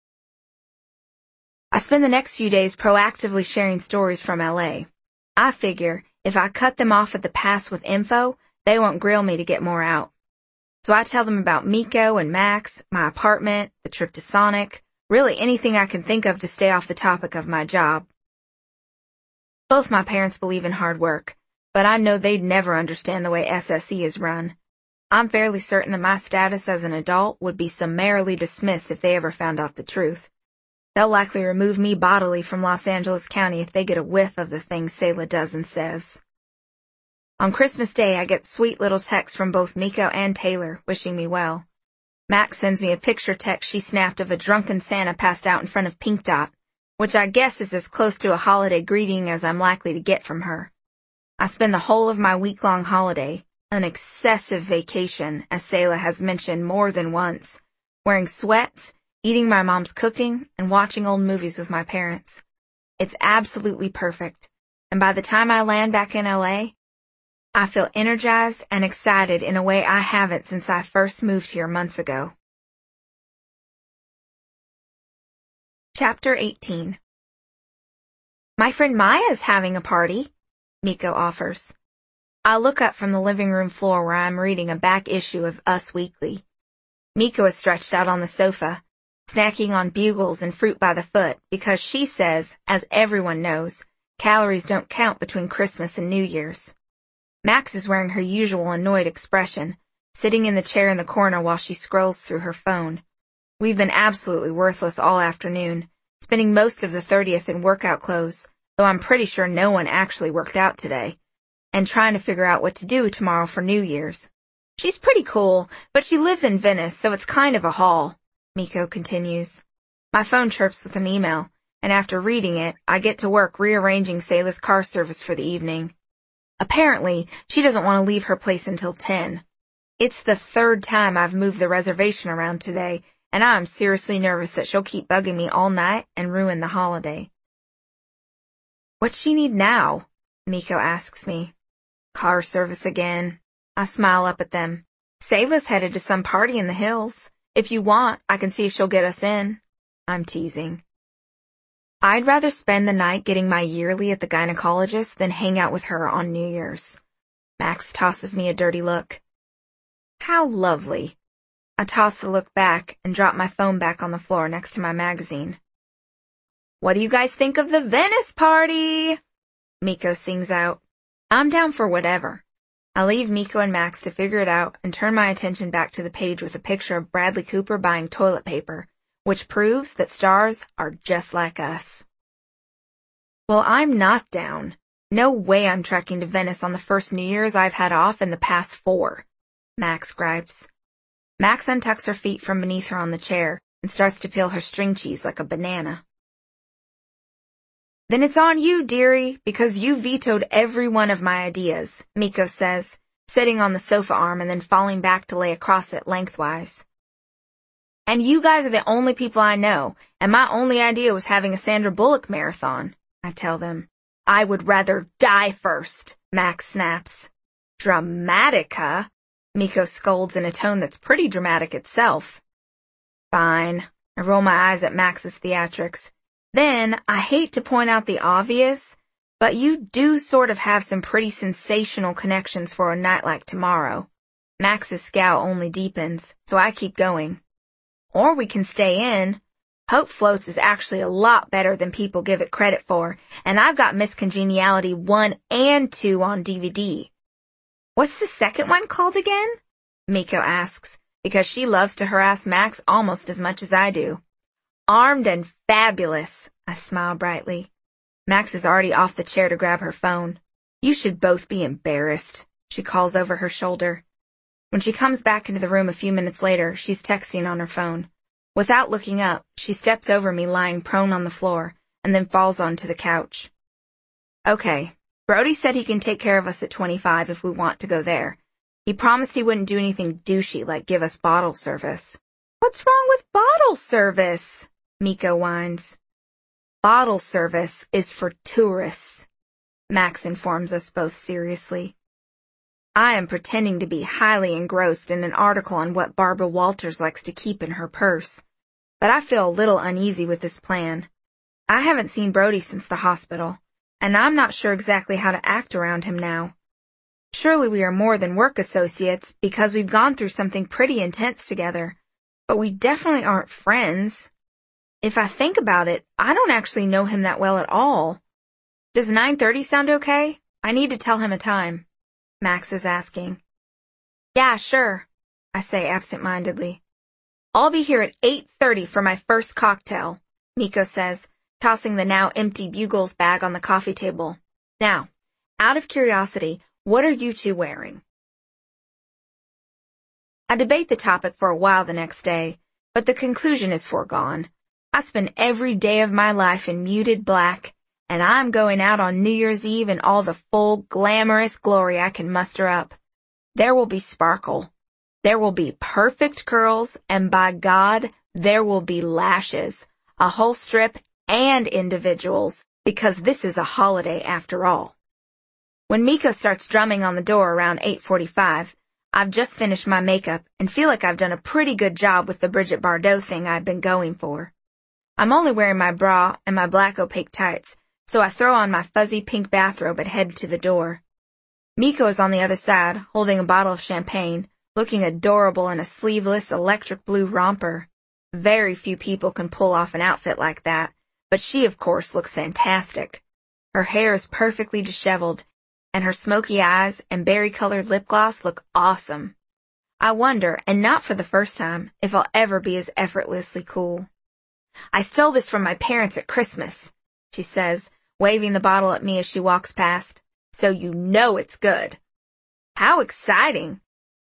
I spend the next few days proactively sharing stories from LA. I figure if I cut them off at the pass with info, they won't grill me to get more out. So I tell them about Miko and Max, my apartment, the trip to Sonic, really anything I can think of to stay off the topic of my job. Both my parents believe in hard work, but I know they'd never understand the way SSE is run. I'm fairly certain that my status as an adult would be summarily dismissed if they ever found out the truth. They'll likely remove me bodily from Los Angeles County if they get a whiff of the things Selah does and says. On Christmas Day, I get sweet little texts from both Miko and Taylor wishing me well. Max sends me a picture text she snapped of a drunken Santa passed out in front of Pink Dot, which I guess is as close to a holiday greeting as I'm likely to get from her. I spend the whole of my week-long holiday, An excessive vacation, as Selah has mentioned more than once, wearing sweats, eating my mom's cooking, and watching old movies with my parents. It's absolutely perfect, and by the time I land back in LA, I feel energized and excited in a way I haven't since I first moved here months ago. Chapter 18. My friend Maya's having a party, Miko offers. I look up from the living room floor where I'm reading a back issue of Us Weekly. Miko is stretched out on the sofa, snacking on bugles and fruit by the foot because she says, as everyone knows, calories don't count between Christmas and New Year's. Max is wearing her usual annoyed expression, sitting in the chair in the corner while she scrolls through her phone. We've been absolutely worthless all afternoon, spending most of the 30th in workout clothes, though I'm pretty sure no one actually worked out today, and trying to figure out what to do tomorrow for New Year's. She's pretty cool, but she lives in Venice, so it's kind of a haul, Miko continues. My phone chirps with an email, and after reading it, I get to work rearranging Selah's car service for the evening. Apparently, she doesn't want to leave her place until 10. It's the third time I've moved the reservation around today, and I'm seriously nervous that she'll keep bugging me all night and ruin the holiday. What's she need now? Miko asks me. Car service again. I smile up at them. Selah's headed to some party in the hills. If you want, I can see if she'll get us in. I'm teasing. I'd rather spend the night getting my yearly at the gynecologist than hang out with her on New Year's. Max tosses me a dirty look. How lovely. I toss the look back and drop my phone back on the floor next to my magazine. What do you guys think of the Venice party? Miko sings out. I'm down for whatever. I leave Miko and Max to figure it out and turn my attention back to the page with a picture of Bradley Cooper buying toilet paper, which proves that stars are just like us. Well, I'm not down. No way I'm trekking to Venice on the first New Year's I've had off in the past 4, Max gripes. Max untucks her feet from beneath her on the chair and starts to peel her string cheese like a banana. Then it's on you, dearie, because you vetoed every one of my ideas, Miko says, sitting on the sofa arm and then falling back to lay across it lengthwise. And you guys are the only people I know, and my only idea was having a Sandra Bullock marathon, I tell them. I would rather die first, Max snaps. Dramatica? Miko scolds in a tone that's pretty dramatic itself. Fine. I roll my eyes at Max's theatrics. Then, I hate to point out the obvious, but you do sort of have some pretty sensational connections for a night like tomorrow. Max's scowl only deepens, so I keep going. Or we can stay in. Hope Floats is actually a lot better than people give it credit for, and I've got Miss Congeniality 1 and 2 on DVD. What's the second one called again? Miko asks, because she loves to harass Max almost as much as I do. Armed and Fabulous, I smile brightly. Max is already off the chair to grab her phone. You should both be embarrassed, she calls over her shoulder. When she comes back into the room a few minutes later, she's texting on her phone. Without looking up, she steps over me lying prone on the floor and then falls onto the couch. Okay, Brody said he can take care of us at 25 if we want to go there. He promised he wouldn't do anything douchey like give us bottle service. What's wrong with bottle service? Miko whines. Bottle service is for tourists, Max informs us both seriously. I am pretending to be highly engrossed in an article on what Barbara Walters likes to keep in her purse, but I feel a little uneasy with this plan. I haven't seen Brody since the hospital, and I'm not sure exactly how to act around him now. Surely we are more than work associates because we've gone through something pretty intense together, but we definitely aren't friends. If I think about it, I don't actually know him that well at all. Does 9:30 sound okay? I need to tell him a time. Max is asking. Yeah, sure, I say absent-mindedly. I'll be here at 8:30 for my first cocktail, Miko says, tossing the now empty Bugles bag on the coffee table. Now, out of curiosity, what are you two wearing? I debate the topic for a while the next day, but the conclusion is foregone. I spend every day of my life in muted black, and I'm going out on New Year's Eve in all the full, glamorous glory I can muster up. There will be sparkle. There will be perfect curls, and by God, there will be lashes, a whole strip and individuals, because this is a holiday after all. When Miko starts drumming on the door around 8:45, I've just finished my makeup and feel like I've done a pretty good job with the Brigitte Bardot thing I've been going for. I'm only wearing my bra and my black opaque tights, so I throw on my fuzzy pink bathrobe and head to the door. Miko is on the other side, holding a bottle of champagne, looking adorable in a sleeveless electric blue romper. Very few people can pull off an outfit like that, but she, of course, looks fantastic. Her hair is perfectly disheveled, and her smoky eyes and berry-colored lip gloss look awesome. I wonder, and not for the first time, if I'll ever be as effortlessly cool. I stole this from my parents at Christmas, she says, waving the bottle at me as she walks past. So you know it's good. How exciting!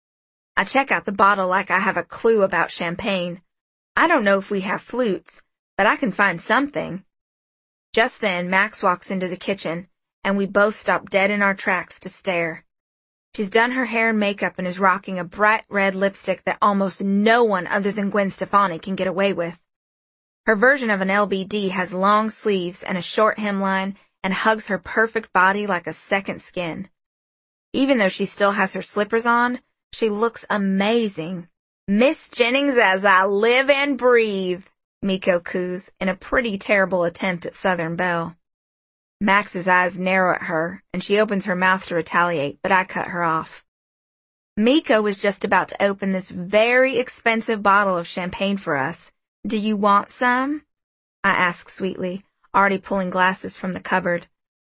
I check out the bottle like I have a clue about champagne. I don't know if we have flutes, but I can find something. Just then, Max walks into the kitchen, and we both stop dead in our tracks to stare. She's done her hair and makeup and is rocking a bright red lipstick that almost no one other than Gwen Stefani can get away with. Her version of an LBD has long sleeves and a short hemline and hugs her perfect body like a second skin. Even though she still has her slippers on, she looks amazing. Miss Jennings as I live and breathe, Miko coos in a pretty terrible attempt at Southern Belle. Max's eyes narrow at her, and she opens her mouth to retaliate, but I cut her off. Miko was just about to open this very expensive bottle of champagne for us. Do you want some? I ask sweetly, already pulling glasses from the cupboard.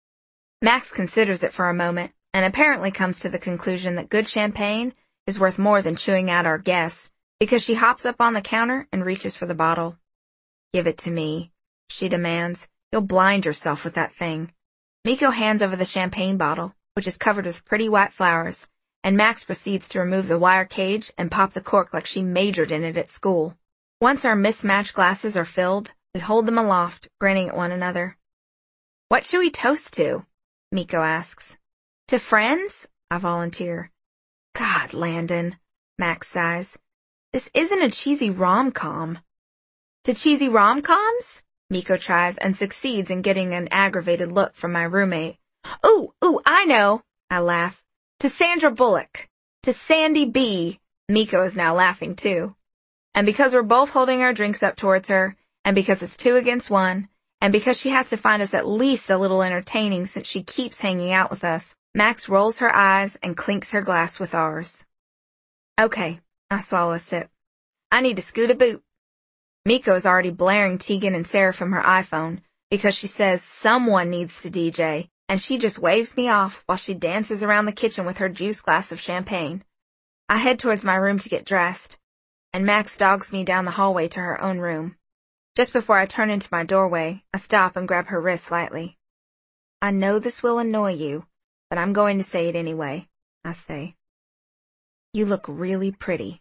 Max considers it for a moment, and apparently comes to the conclusion that good champagne is worth more than chewing out our guests, because she hops up on the counter and reaches for the bottle. Give it to me, she demands. You'll blind yourself with that thing. Miko hands over the champagne bottle, which is covered with pretty white flowers, and Max proceeds to remove the wire cage and pop the cork like she majored in it at school. Once our mismatched glasses are filled, we hold them aloft, grinning at one another. What should we toast to? Miko asks. To friends? I volunteer. God, Landon, Max sighs. This isn't a cheesy rom-com. To cheesy rom-coms? Miko tries and succeeds in getting an aggravated look from my roommate. Ooh, I know, I laugh. To Sandra Bullock. To Sandy B. Miko is now laughing too. And because we're both holding our drinks up towards her, and because it's 2 against 1, and because she has to find us at least a little entertaining since she keeps hanging out with us, Max rolls her eyes and clinks her glass with ours. Okay, I swallow a sip. I need to scoot a boot. Miko is already blaring Tegan and Sarah from her iPhone because she says someone needs to DJ, and she just waves me off while she dances around the kitchen with her juice glass of champagne. I head towards my room to get dressed, and Max dogs me down the hallway to her own room. Just before I turn into my doorway, I stop and grab her wrist lightly. I know this will annoy you, but I'm going to say it anyway, I say. You look really pretty.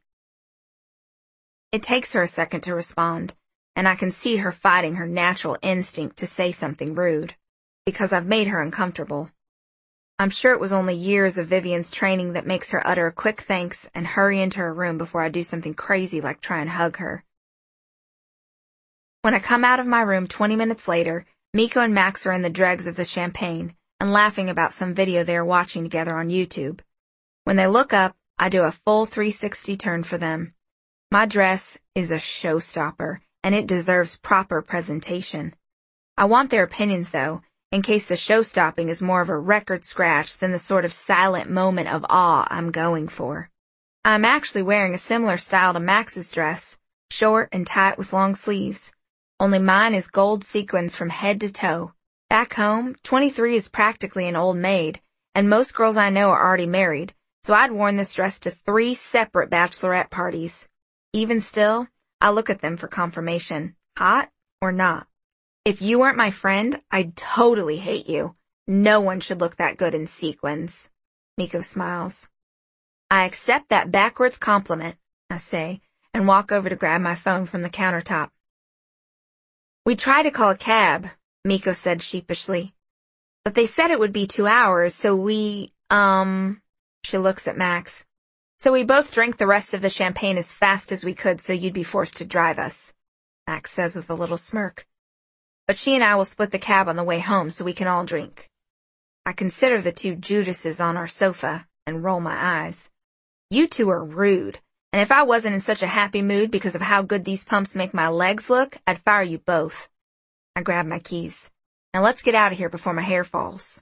It takes her a second to respond, and I can see her fighting her natural instinct to say something rude, because I've made her uncomfortable. I'm sure it was only years of Vivian's training that makes her utter a quick thanks and hurry into her room before I do something crazy like try and hug her. When I come out of my room 20 minutes later, Miko and Max are in the dregs of the champagne and laughing about some video they are watching together on YouTube. When they look up, I do a full 360 turn for them. My dress is a showstopper, and it deserves proper presentation. I want their opinions, though, in case the show-stopping is more of a record scratch than the sort of silent moment of awe I'm going for. I'm actually wearing a similar style to Max's dress, short and tight with long sleeves. Only mine is gold sequins from head to toe. Back home, 23 is practically an old maid, and most girls I know are already married, so I'd worn this dress to 3 separate bachelorette parties. Even still, I look at them for confirmation, hot or not. If you weren't my friend, I'd totally hate you. No one should look that good in sequins. Miko smiles. I accept that backwards compliment, I say, and walk over to grab my phone from the countertop. We tried to call a cab, Miko said sheepishly. But they said it would be 2 hours, so She looks at Max. So we both drank the rest of the champagne as fast as we could so you'd be forced to drive us, Max says with a little smirk. But she and I will split the cab on the way home so we can all drink. I consider the two Judases on our sofa and roll my eyes. You two are rude, and if I wasn't in such a happy mood because of how good these pumps make my legs look, I'd fire you both. I grab my keys. Now let's get out of here before my hair falls.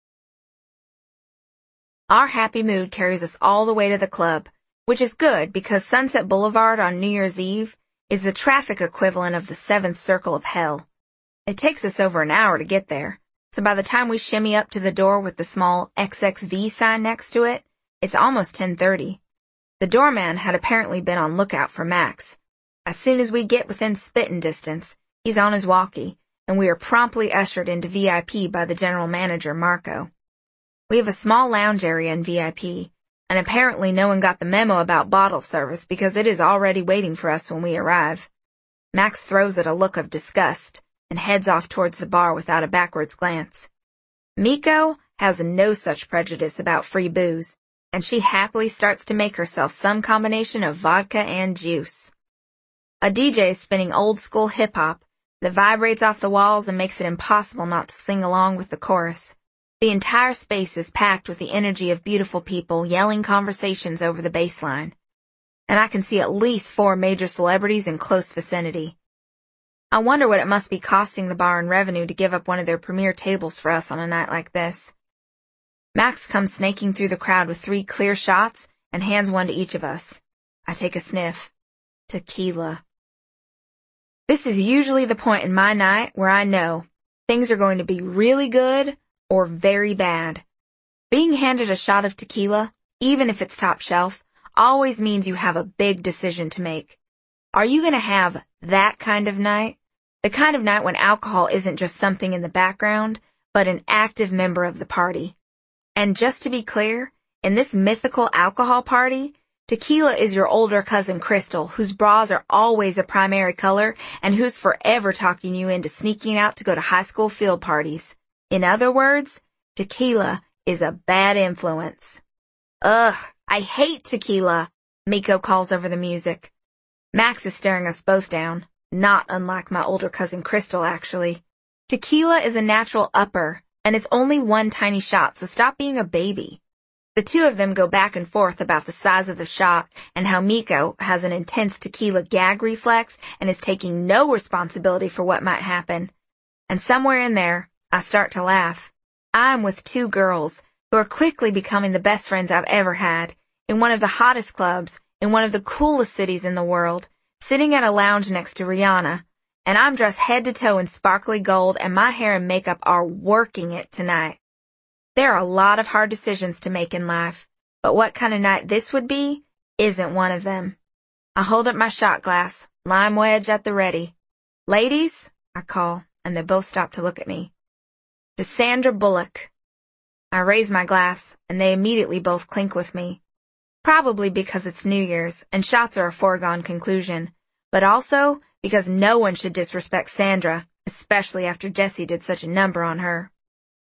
Our happy mood carries us all the way to the club, which is good because Sunset Boulevard on New Year's Eve is the traffic equivalent of the seventh circle of hell. It takes us over an hour to get there, so by the time we shimmy up to the door with the small XXV sign next to it, it's almost 10:30. The doorman had apparently been on lookout for Max. As soon as we get within spitting distance, he's on his walkie, and we are promptly ushered into VIP by the general manager, Marco. We have a small lounge area in VIP, and apparently no one got the memo about bottle service because it is already waiting for us when we arrive. Max throws it a look of disgust and heads off towards the bar without a backwards glance. Miko has no such prejudice about free booze, and she happily starts to make herself some combination of vodka and juice. A DJ is spinning old-school hip-hop that vibrates off the walls and makes it impossible not to sing along with the chorus. The entire space is packed with the energy of beautiful people yelling conversations over the bass line. And I can see at least 4 major celebrities in close vicinity. I wonder what it must be costing the bar in revenue to give up one of their premier tables for us on a night like this. Max comes snaking through the crowd with 3 clear shots and hands one to each of us. I take a sniff. Tequila. This is usually the point in my night where I know things are going to be really good or very bad. Being handed a shot of tequila, even if it's top shelf, always means you have a big decision to make. Are you going to have that kind of night? The kind of night when alcohol isn't just something in the background, but an active member of the party. And just to be clear, in this mythical alcohol party, tequila is your older cousin Crystal, whose bras are always a primary color and who's forever talking you into sneaking out to go to high school field parties. In other words, tequila is a bad influence. Ugh, I hate tequila, Miko calls over the music. Max is staring us both down, not unlike my older cousin Crystal, actually. Tequila is a natural upper, and it's only one tiny shot, so stop being a baby. The two of them go back and forth about the size of the shot and how Miko has an intense tequila gag reflex and is taking no responsibility for what might happen. And somewhere in there, I start to laugh. I'm with 2 girls who are quickly becoming the best friends I've ever had, in one of the hottest clubs, in one of the coolest cities in the world, sitting at a lounge next to Rihanna, and I'm dressed head to toe in sparkly gold and my hair and makeup are working it tonight. There are a lot of hard decisions to make in life, but what kind of night this would be isn't one of them. I hold up my shot glass, lime wedge at the ready. Ladies, I call, and they both stop to look at me. To Sandra Bullock. I raise my glass, and they immediately both clink with me. Probably because it's New Year's, and shots are a foregone conclusion, but also because no one should disrespect Sandra, especially after Jesse did such a number on her.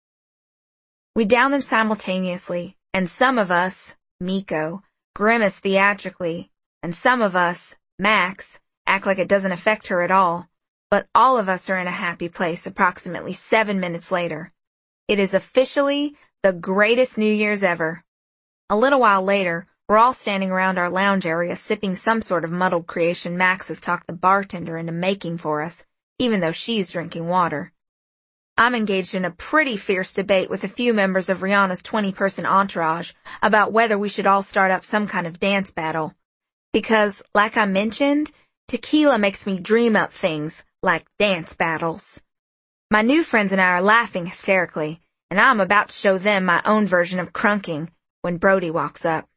We down them simultaneously, and some of us, Miko, grimace theatrically, and some of us, Max, act like it doesn't affect her at all. But all of us are in a happy place approximately 7 minutes later. It is officially the greatest New Year's ever. A little while later, we're all standing around our lounge area sipping some sort of muddled creation Max has talked the bartender into making for us, even though she's drinking water. I'm engaged in a pretty fierce debate with a few members of Rihanna's 20-person entourage about whether we should all start up some kind of dance battle. Because, like I mentioned, tequila makes me dream up things like dance battles. My new friends and I are laughing hysterically, and I'm about to show them my own version of crunking when Brody walks up.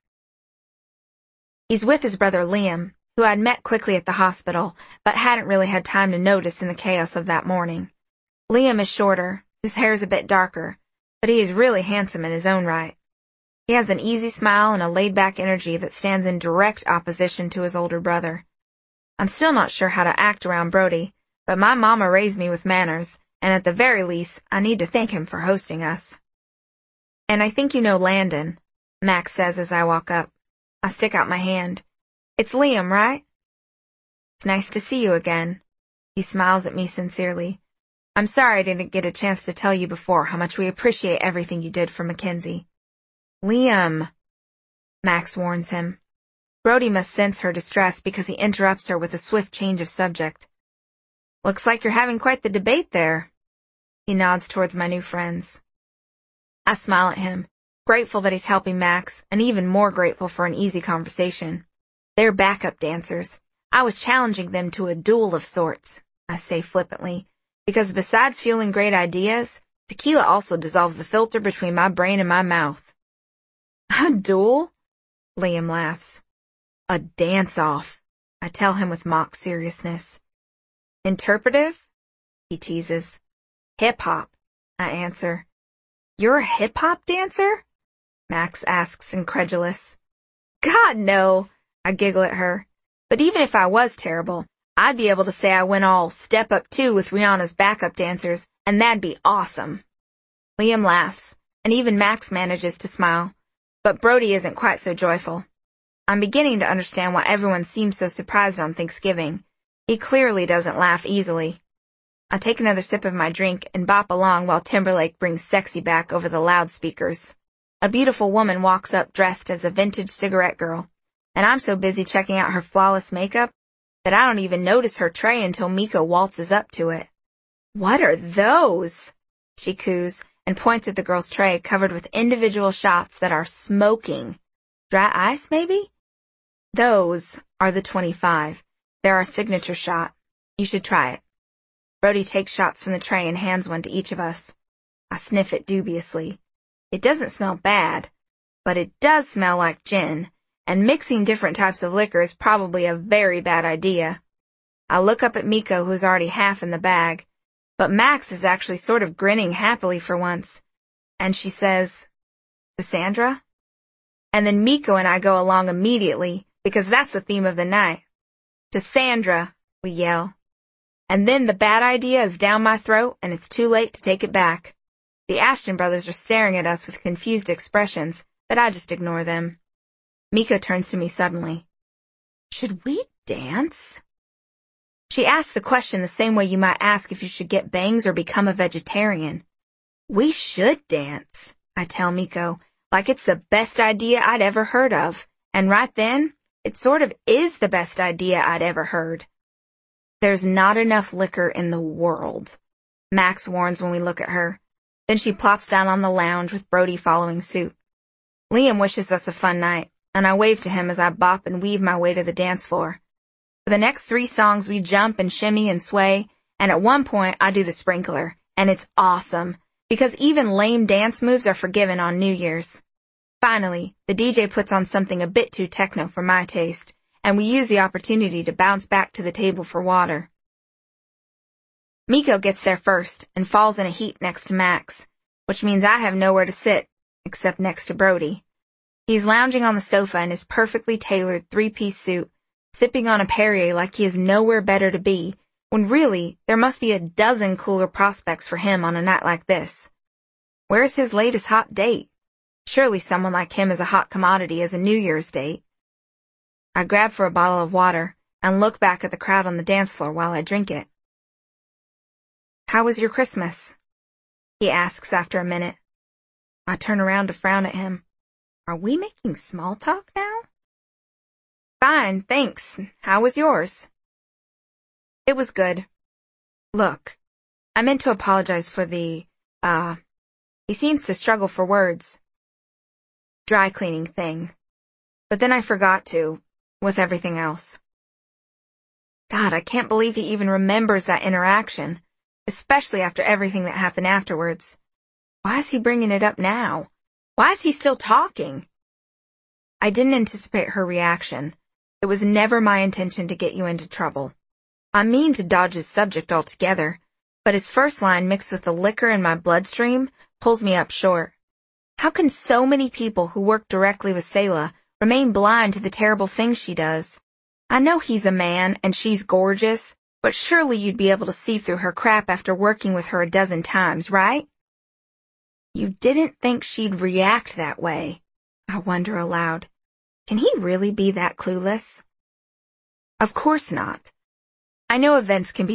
He's with his brother Liam, who I'd met quickly at the hospital, but hadn't really had time to notice in the chaos of that morning. Liam is shorter, his hair's a bit darker, but he is really handsome in his own right. He has an easy smile and a laid-back energy that stands in direct opposition to his older brother. I'm still not sure how to act around Brody, but my mama raised me with manners, and at the very least, I need to thank him for hosting us. And I think you know Landon. Max says as I walk up. I stick out my hand. It's Liam, right? It's nice to see you again. He smiles at me sincerely. I'm sorry I didn't get a chance to tell you before how much we appreciate everything you did for Mackenzie. Liam, Max warns him. Brody must sense her distress because he interrupts her with a swift change of subject. Looks like you're having quite the debate there. He nods towards my new friends. I smile at him, grateful that he's helping Max, and even more grateful for an easy conversation. They're backup dancers. I was challenging them to a duel of sorts, I say flippantly, because besides fueling great ideas, tequila also dissolves the filter between my brain and my mouth. A duel? Liam laughs. A dance-off, I tell him with mock seriousness. Interpretive? He teases. Hip-hop, I answer. You're a hip-hop dancer? Max asks, incredulous. God, no, I giggle at her. But even if I was terrible, I'd be able to say I went all Step Up 2 with Rihanna's backup dancers, and that'd be awesome. Liam laughs, and even Max manages to smile. But Brody isn't quite so joyful. I'm beginning to understand why everyone seems so surprised on Thanksgiving. He clearly doesn't laugh easily. I take another sip of my drink and bop along while Timberlake brings Sexy back over the loudspeakers. A beautiful woman walks up dressed as a vintage cigarette girl, and I'm so busy checking out her flawless makeup that I don't even notice her tray until Miko waltzes up to it. What are those? She coos and points at the girl's tray covered with individual shots that are smoking. Dry ice, maybe? Those are the 25. They're our signature shot. You should try it. Brody takes shots from the tray and hands one to each of us. I sniff it dubiously. It doesn't smell bad, but it does smell like gin, and mixing different types of liquor is probably a very bad idea. I look up at Miko, who's already half in the bag, but Max is actually sort of grinning happily for once, and she says, Cassandra? And then Miko and I go along immediately, because that's the theme of the night. To Sandra, we yell. And then the bad idea is down my throat and it's too late to take it back. The Ashton brothers are staring at us with confused expressions, but I just ignore them. Miko turns to me suddenly. Should we dance? She asks the question the same way you might ask if you should get bangs or become a vegetarian. We should dance, I tell Miko, like it's the best idea I'd ever heard of. And right then, it sort of is the best idea I'd ever heard. There's not enough liquor in the world, Max warns when we look at her. Then she plops down on the lounge with Brody following suit. Liam wishes us a fun night, and I wave to him as I bop and weave my way to the dance floor. For the next 3 songs we jump and shimmy and sway, and at one point I do the sprinkler, and it's awesome, because even lame dance moves are forgiven on New Year's. Finally, the DJ puts on something a bit too techno for my taste, and we use the opportunity to bounce back to the table for water. Miko gets there first and falls in a heap next to Max, which means I have nowhere to sit, except next to Brody. He's lounging on the sofa in his perfectly tailored 3-piece suit, sipping on a Perrier like he is nowhere better to be, when really there must be a dozen cooler prospects for him on a night like this. Where's his latest hot date? Surely someone like him is a hot commodity as a New Year's date. I grab for a bottle of water and look back at the crowd on the dance floor while I drink it. How was your Christmas? He asks after a minute. I turn around to frown at him. Are we making small talk now? Fine, thanks. How was yours? It was good. Look, I meant to apologize for the, he seems to struggle for words. Dry cleaning thing. But then I forgot to, with everything else. God, I can't believe he even remembers that interaction, especially after everything that happened afterwards. Why is he bringing it up now? Why is he still talking? I didn't anticipate her reaction. It was never my intention to get you into trouble. I mean to dodge his subject altogether, but his first line mixed with the liquor in my bloodstream pulls me up short. How can so many people who work directly with Selah remain blind to the terrible things she does? I know he's a man and she's gorgeous, but surely you'd be able to see through her crap after working with her a dozen times, right? You didn't think she'd react that way, I wonder aloud, can he really be that clueless? Of course not. I know events can be